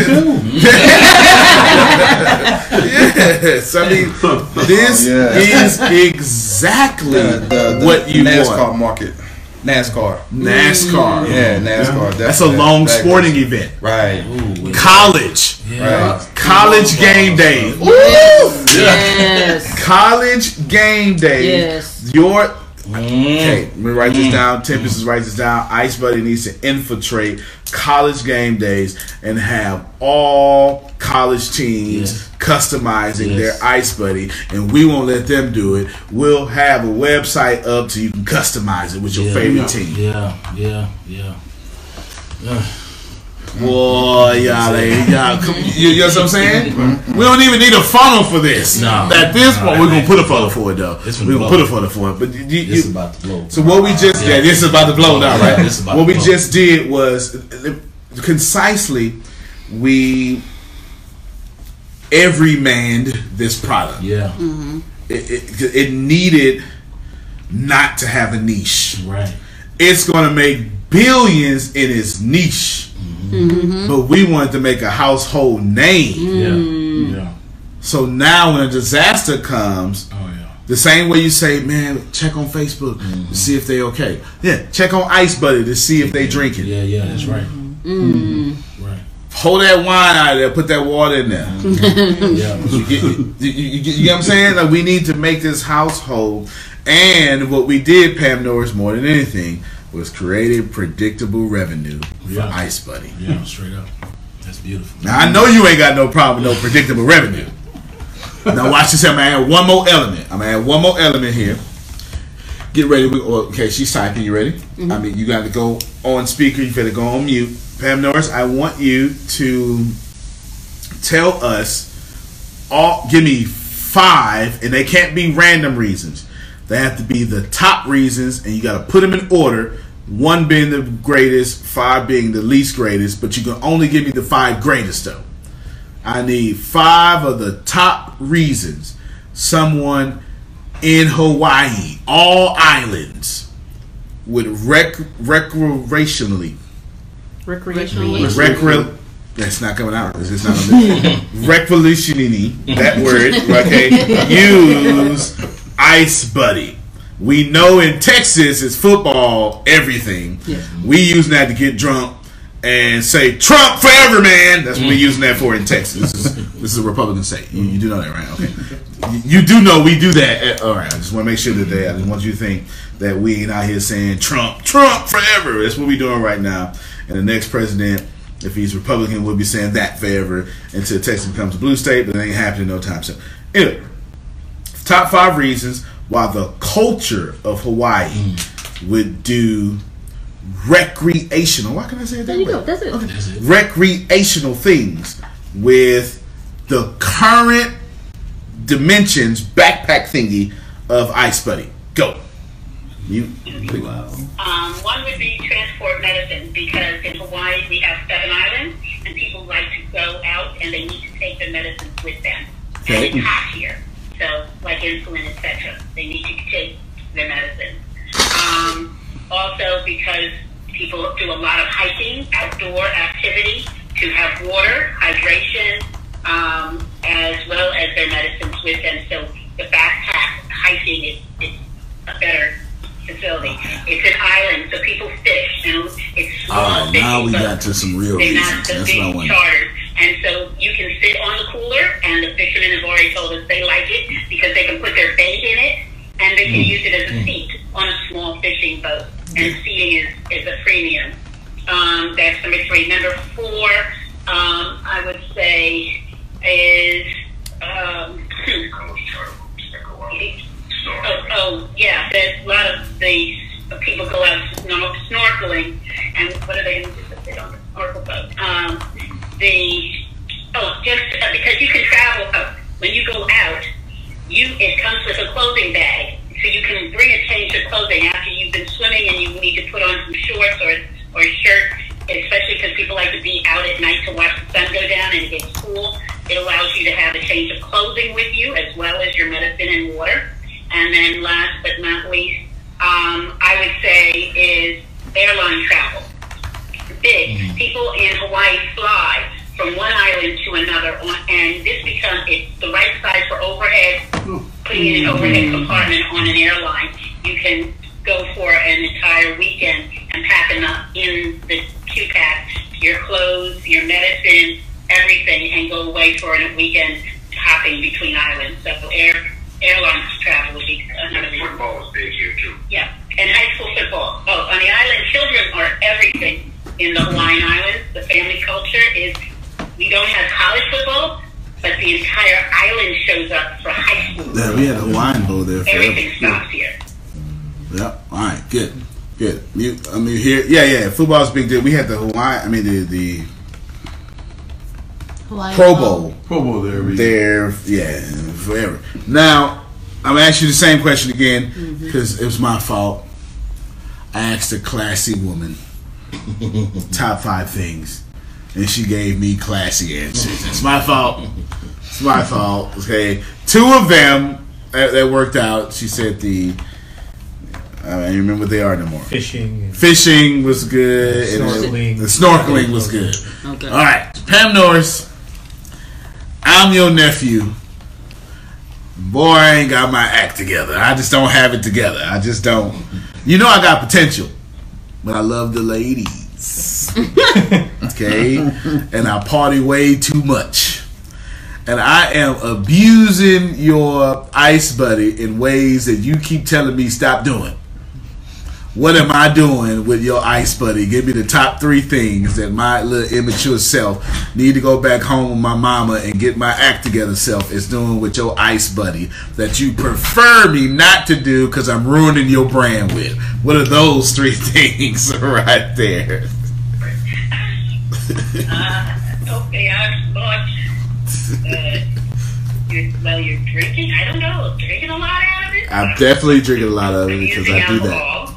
Yes. I mean, this Yeah. is exactly The, the, the what you NASCAR want. market. NASCAR. NASCAR. Yeah, NASCAR. That's a long sporting event. Right. Ooh, College. Right. College game day. Ooh. Yes. College game day. Yes. Your okay, let me write this down. Tempest is write this down. Ice Buddy needs to infiltrate college game days and have all college teams Yes. customizing Yes. their Ice Buddy, and we won't let them do it. We'll have a website up so you can customize it with your Yeah. favorite team. Yeah, yeah, yeah. yeah. Boy, y'all, ain't- y'all, come, you, you know what I'm saying? We don't even need a funnel for this. No. At this No, point, that we're gonna ain't put a gonna funnel blow. for it though. It's We're gonna gonna blow. put a funnel for it. But you, you, It's about to blow. so what we just Yeah. yeah, this is about to blow now, Yeah, right? this is about What to we blow. just did was uh, concisely we every manned this product. Yeah, It, it, it needed not to have a niche. right. It's gonna make billions in its niche. Mm-hmm. But we wanted to make a household name. Yeah, yeah. So now when a disaster comes, Oh yeah. the same way you say, man, check on Facebook to see if they okay. Yeah, check on Ice Buddy to see if they drinking. Yeah, yeah. That's right. Mm. Right. Hold that wine out of there, put that water in there. Yeah. You get, you, you, you, you get what I'm saying? Like, we need to make this household. And what we did, Pam Norris, more than anything, was created predictable revenue for Yeah. Ice Buddy. Yeah. Straight up. That's beautiful. Now I know you ain't got no problem with no predictable revenue. Now watch this. I'm gonna add one more element. I'm gonna add one more element here. Get ready. We, okay, she's typing. You ready? Mm-hmm. I mean, you got to go on speaker. You got to go on mute. Pam Norris, I want you to tell us all. Give me five, and they can't be random reasons. They have to be the top reasons, and you got to put them in order. One being the greatest, five being the least greatest. But you can only give me the five greatest, though. I need five of the top reasons someone in Hawaii, all islands, would rec- recreationally. Recreationally. Recre- that's not coming out. It's not recreationally. That word. Okay. Use Ice Buddy. We know in Texas it's football everything. Yes. We using that to get drunk and say Trump forever, man. That's what we're using that for in Texas. This is, this is a Republican state. You, you do know that, right? Okay. You, you do know we do that. At, all right. I just want to make sure that they, I just want you to think that we ain't out here saying Trump, Trump forever. That's what we're doing right now. And the next president, if he's Republican, will be saying that forever until Texas becomes a blue state, but it ain't happening no time soon. Anyway, top five reasons why the culture of Hawaii mm. would do recreational. Why can I say it that there you way? go. That's it. Okay. That's it. Recreational things with the current dimensions backpack thingy of Ice Buddy. Go. You. Wow. Um, one would be transport medicine, because in Hawaii we have seven islands, and people like to go out and they need to take their medicines with them. Okay. And it's hot here, so like insulin, et cetera. They need to take their medicine. Um, also, because people do a lot of hiking, outdoor activity, to have water, hydration, um, as well as their medicines with them. So the backpack hiking is, is a better facility. It's an island, so people fish, and it's small. All right, now we boats. got to some real They're reasons. not the That's big what I want. charters. And so you can sit on the cooler, and the fishermen have already told us they like it because they can put their bait in it, and they can Mm. use it as a seat on a small fishing boat. And seating is, is a premium. Um, that's number three. Number four, um, I would say, is um, oh, oh, yeah. There's a lot of the people go out snorkeling, and what are they going to do if they don't snorkel boat? Um, the oh, just uh, because you can travel uh, when you go out, you it comes with a clothing bag, so you can bring a change of clothing after you've been swimming and you need to put on some shorts or or a shirt. Especially because people like to be out at night to watch the sun go down and it gets cool. It allows you to have a change of clothing with you as well as your medicine and water. And then last but not least, um, I would say is airline travel. Big. Mm-hmm. People in Hawaii fly from one island to another, on, and this becomes it's the right size for overhead, putting in an overhead compartment on an airline. You can go for an entire weekend and pack enough in the Q-pack, your clothes, your medicine, everything, and go away for a weekend hopping between islands. So air airline travel would be another reason. Football is big here too. Yeah, and high school football. Oh, on the island, children are everything in the Hawaiian Islands. The family culture is, we don't have college football, but the entire island shows up for high school. Yeah, we had a Hawaiian Bowl there forever. Everything stops here. Yep. All right. Good. Good. You, I mean, here, yeah, yeah. Football's a big deal. We had the Hawaii. I mean, the the Hawaii Pro Bowl. Bowl. Pro Bowl there. we- There, yeah, forever. Now, I'm gonna ask you the same question again because it was my fault. I asked a classy woman top five things, and she gave me classy answers. It's my fault. It's my fault. Okay, two of them that, that worked out. She said the. I don't remember what they are no more. Fishing. Fishing was good. and Snorkeling. The snorkeling was good. Okay. All right, Pam Norris. I'm your nephew. Boy, I ain't got my act together. I just don't have it together. I just don't. You know I got potential, but I love the ladies. Okay? And I party way too much. And I am abusing your Ice Buddy in ways that you keep telling me stop doing. what am I doing with your Ice Buddy? Give me the top three things that my little immature self need to go back home with my mama and get my act together self is doing with your Ice Buddy that you prefer me not to do because I'm ruining your brand with. What are those three things right there? uh, okay, I thought, uh, you're, well, you're drinking, I don't know, drinking a lot out of it? I'm definitely drinking a lot of it because I do that.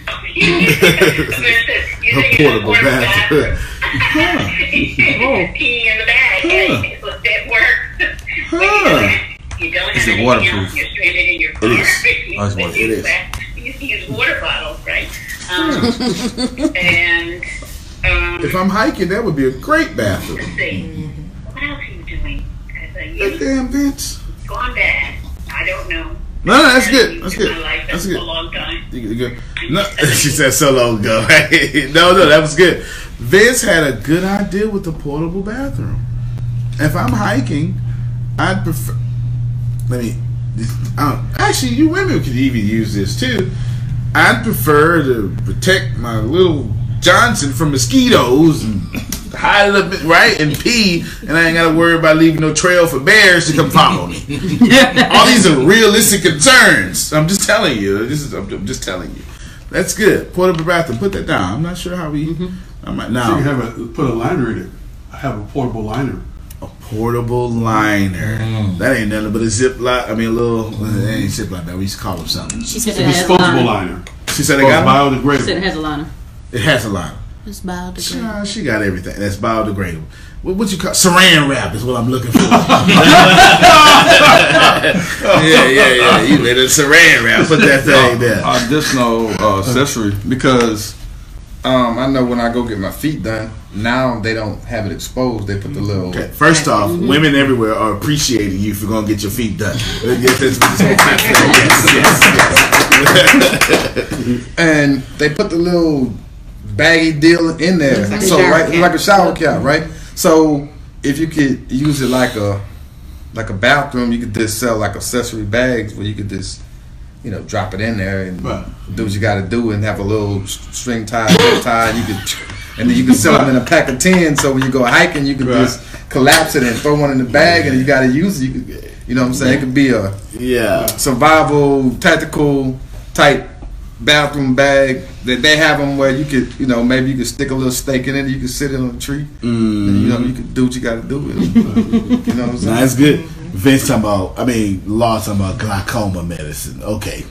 A portable bathroom. Huh. Peeing in the bag. Huh. Yeah, look, that works. Huh. You don't Is have it waterproof? You're stranded in your car. It is. Oh, it's waterproof. It is. You can use water bottles, right? Um, and um, if I'm hiking, that would be a great bathroom. Let's see. What else are you doing? As a That damn bitch. Gone bad. I don't know. No, no, that's good. That's good. Life, that's good. A long time. You good? No, she said so long ago. no, no, that was good. Vince had a good idea with the portable bathroom. If I'm hiking, I'd prefer. Let me. Um, actually, you women could even use this too. I'd prefer to protect my little Johnson from mosquitoes and hide it up, right, and pee, and I ain't got to worry about leaving no trail for bears to come follow me. All these are realistic concerns. I'm just telling you. This is. I'm, I'm just telling you. That's good. Portable bathroom. Put that down. I'm not sure how we. Mm-hmm. I might now. So you have a put a liner in it. I have a portable liner. A portable liner. Mm. That ain't nothing but a zip lock. I mean, a little. Well, it ain't zip lock. That we used to call them something. She said It's it a has a disposable liner. liner. She said it Oh, got it's biodegradable. She said it has a liner. It has a liner. It's biodegradable. She, she got everything. That's biodegradable. What, what you call saran wrap is what I'm looking for. yeah, yeah, yeah. You made a saran wrap. Put that thing there. Uh, additional uh, accessory because um, I know when I go get my feet done, now they don't have it exposed. They put the little. Okay. First off, mm-hmm. women everywhere are appreciating you for going to get your feet done. yes, that's what this whole yes, yes, yes. And they put the little baggy deal in there, like so a shower right, cap. like a shower cap, right? So if you could use it like a like a bathroom, you could just sell like accessory bags where you could just, you know, drop it in there and right. do what you got to do and have a little string tie, zip tie. You could, and then you can sell them in a pack of ten. So when you go hiking, you can right. just collapse it and throw one in the bag, and you got to use it. You, could, you know what I'm saying? It could be a yeah survival, tactical type bathroom bag that they have them where you could, you know, maybe you could stick a little stake in it. You could sit in on a tree, mm. and you know you could do what you got to do with it. You know what I'm saying? That's good. Vince talking about, I mean, Law talking about glaucoma medicine. Okay.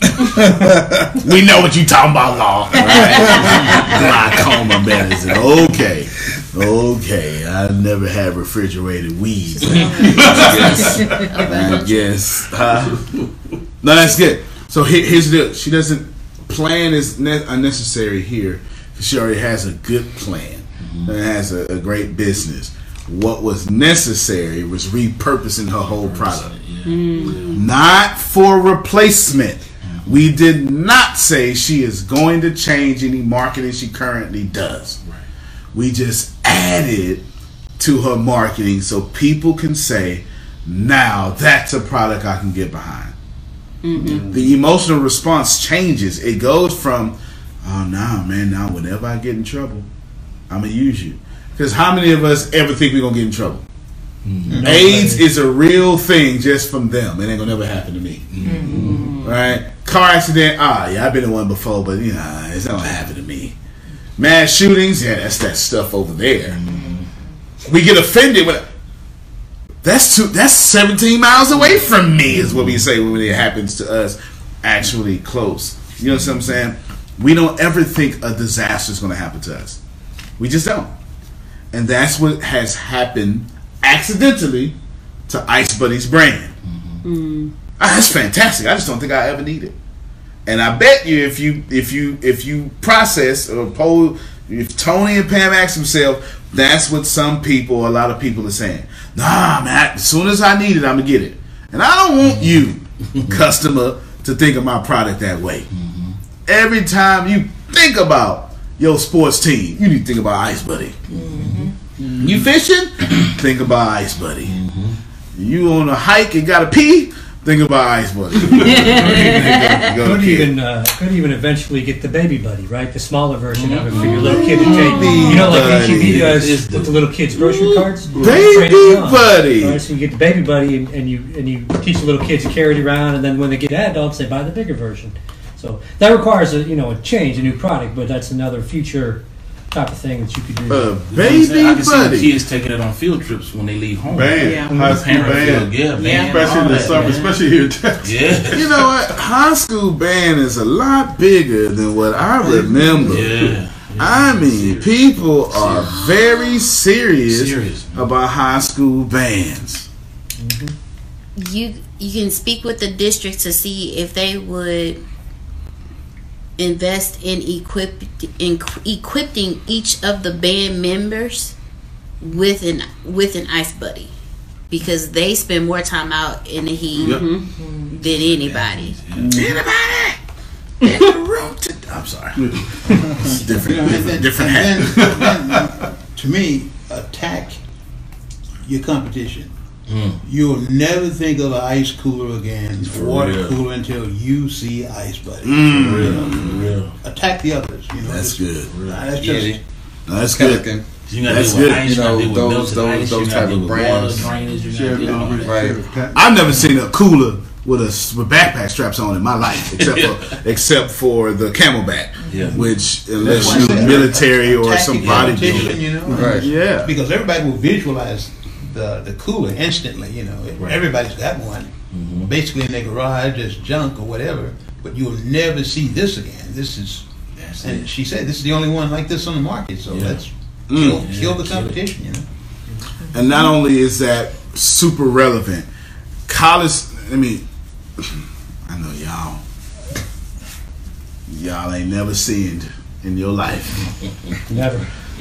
We know what you talking about, Law. Right? Glaucoma medicine. Okay. Okay. I never had refrigerated weeds. I guess. I guess. Huh? No, that's good. So here, here's the deal. She doesn't, plan is ne- unnecessary here. She already has a good plan. Mm-hmm. And has a, a great business. What was necessary was repurposing her whole product. Yeah. Mm. Not for replacement. We did not say she is going to change any marketing she currently does. Right. We just added to her marketing so people can say, now that's a product I can get behind. Mm-hmm. The emotional response changes. It goes from, oh, nah, man, now whenever I get in trouble, I'm going to use you. Because how many of us ever think we're going to get in trouble? Mm-hmm. AIDS is a real thing just from them. It ain't going to never happen to me. Mm-hmm. Right? Car accident, ah, yeah, I've been in one before, but, you know, it's not going to happen to me. Mass shootings, yeah, that's that stuff over there. Mm-hmm. We get offended when... That's two, that's seventeen miles away from me is what we say when it happens to us actually close. You know what I'm saying? We don't ever think a disaster is going to happen to us. We just don't. And that's what has happened accidentally to Ice Buddy's brand. Mm-hmm. Ah, that's fantastic. I just don't think I ever need it. And I bet you if you if you if you process or poll, if Tony and Pam ask themselves, that's what some people, a lot of people are saying. Nah, man, as soon as I need it, I'm going to get it. And I don't want you, customer, to think of my product that way. Mm-hmm. Every time you think about your sports team, you need to think about Ice Buddy. Mm-hmm. You fishing? Think about Ice Buddy. Mm-hmm. You on a hike and got to pee? Think about Ice Buddy. go, go Could kid. even uh, could even eventually get the Baby Buddy, right? The smaller version of it for your little kid to take. You know, like H E B does with the little kids' grocery carts. Baby Buddy. Right, so you get the Baby Buddy, and, and you and you teach the little kids to carry it around, and then when they get adults, they buy the bigger version. So that requires a you know a change, a new product, but that's another future type of thing that you could do. Uh, Baby I can see the kids taking it on field trips when they leave home. Band, Yeah. high school Parent band, field, yeah, band, especially all in the that, summer, man. especially here in Texas. Yeah. You know what? High school band is a lot bigger than what I remember. Yeah. I mean, people are very serious, Serious. about high school bands. You you can speak with the district to see if they would invest in equip in equipping each of the band members with an with an Ice Buddy, because they spend more time out in the heat Yep. than anybody. Anybody in the room? To, I'm sorry. It's different. You know, and then- different and hat. then- then, to me, attack your competition. Mm. You'll never think of an ice cooler again, For water real. cooler, until you see Ice Buddy. Mm. For real, for real. Attack the others. You know, That's just- good. Nah, that's Yeah, just. they- That's Pelican. good. You gotta That's deal with good. ice, You you gotta know, deal with those- melted those- ice, those you gotta type deal of with brands. water drainage, you gotta Sheriff deal with all Albert, that. Sheriff Pat- I've never seen a cooler with a with backpack straps on in my life, except for except for the Camelback, Yeah. which That's unless why I you're said military or attack some your competition, bodybuilder, you know? Right. yeah. Because everybody will visualize the the cooler instantly. You know, Right. everybody's got one, Mhm. basically in their garage, as junk or whatever. But you'll never see this again. This is, That's and it. she said this is the only one like this on the market. So Yeah. let's Mm. kill, Yeah, kill the kill it. competition. You know. And not only is that super relevant, college. I mean, I know y'all, y'all ain't never seen in your life. Never.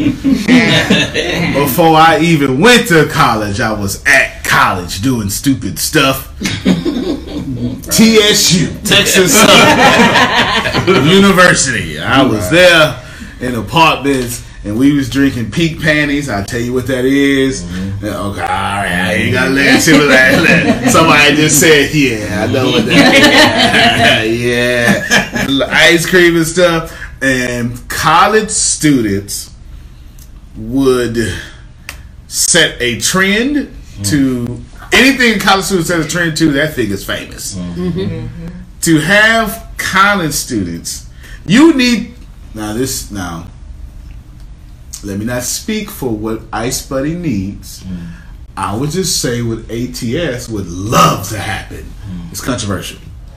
Before I even went to college, I was at college doing stupid stuff. T S U, Texas Southern University. I was there in apartments, and we was drinking Peak Panties. I tell you what that is. Mm-hmm. Okay, all right, I ain't gotta let it sit like somebody just said, yeah, I know what that is. Yeah, ice cream and stuff. And college students would set a trend to anything college students set a trend to. That thing is famous. To have college students, you need now this now. Let me not speak for what Ice Buddy needs. I would just say what A T S would love to happen. It's controversial.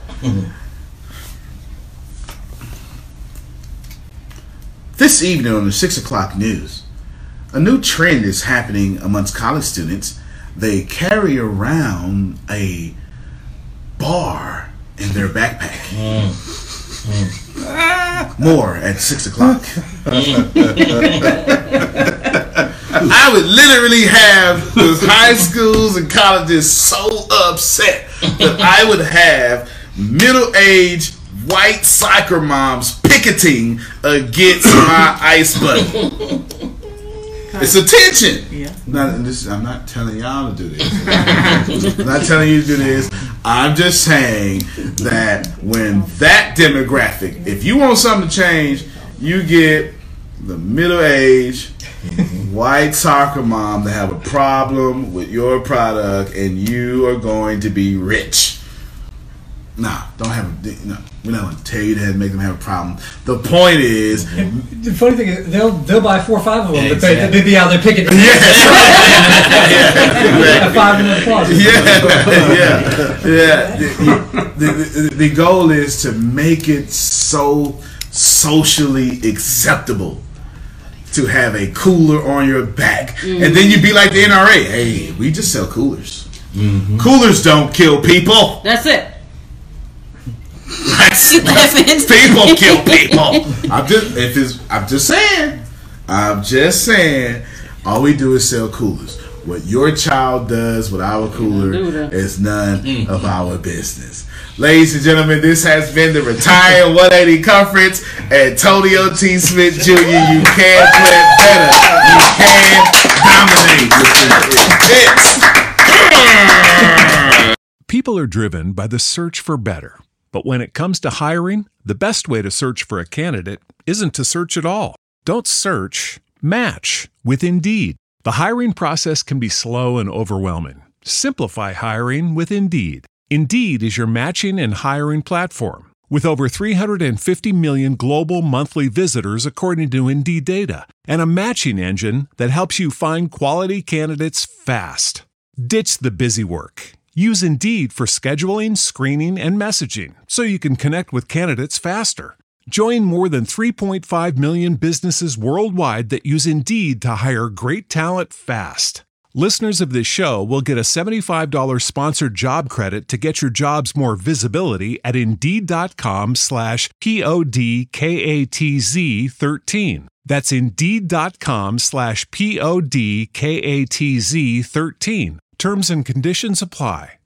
This evening on the six o'clock news, a new trend is happening amongst college students. They carry around a bar in their backpack. More at six o'clock. I would literally have the high schools and colleges so upset that I would have middle-aged white soccer moms picketing against my Ice Buddy. It's attention. Yeah. Not, this, I'm not telling y'all to do this. I'm not telling you to do this. I'm just saying that when that demographic, if you want something to change, you get the middle-aged white soccer mom that have a problem with your product, and you are going to be rich. Nah, don't have a. No, we're not going to tell you to make them have a problem. The point is, The funny thing is, they'll they'll buy four or five of them, Yeah, but they, exactly. they'd be out there picking. yeah, A five minute closet. yeah, yeah, yeah. The, the, the, the goal is to make it so socially acceptable to have a cooler on your back, and then you be like the N R A. Hey, we just sell coolers. Coolers don't kill people. That's it. People kill people. I'm just if it's. I'm just saying. I'm just saying. All we do is sell coolers. What your child does with our cooler is none of our business. Ladies and gentlemen, this has been the Retire one eighty Conference. Antonio T. Smith Junior You can play better. You can dominate. It's People are driven by the search for better. But when it comes to hiring, the best way to search for a candidate isn't to search at all. Don't search, match with Indeed. The hiring process can be slow and overwhelming. Simplify hiring with Indeed. Indeed is your matching and hiring platform. With over three hundred fifty million global monthly visitors according to Indeed data, and a matching engine that helps you find quality candidates fast. Ditch the busy work. Use Indeed for scheduling, screening, and messaging so you can connect with candidates faster. Join more than three point five million businesses worldwide that use Indeed to hire great talent fast. Listeners of this show will get a seventy-five dollars sponsored job credit to get your jobs more visibility at Indeed.com slash P-O-D-K-A-T-Z 13. That's Indeed.com slash P-O-D-K-A-T-Z 13. Terms and conditions apply.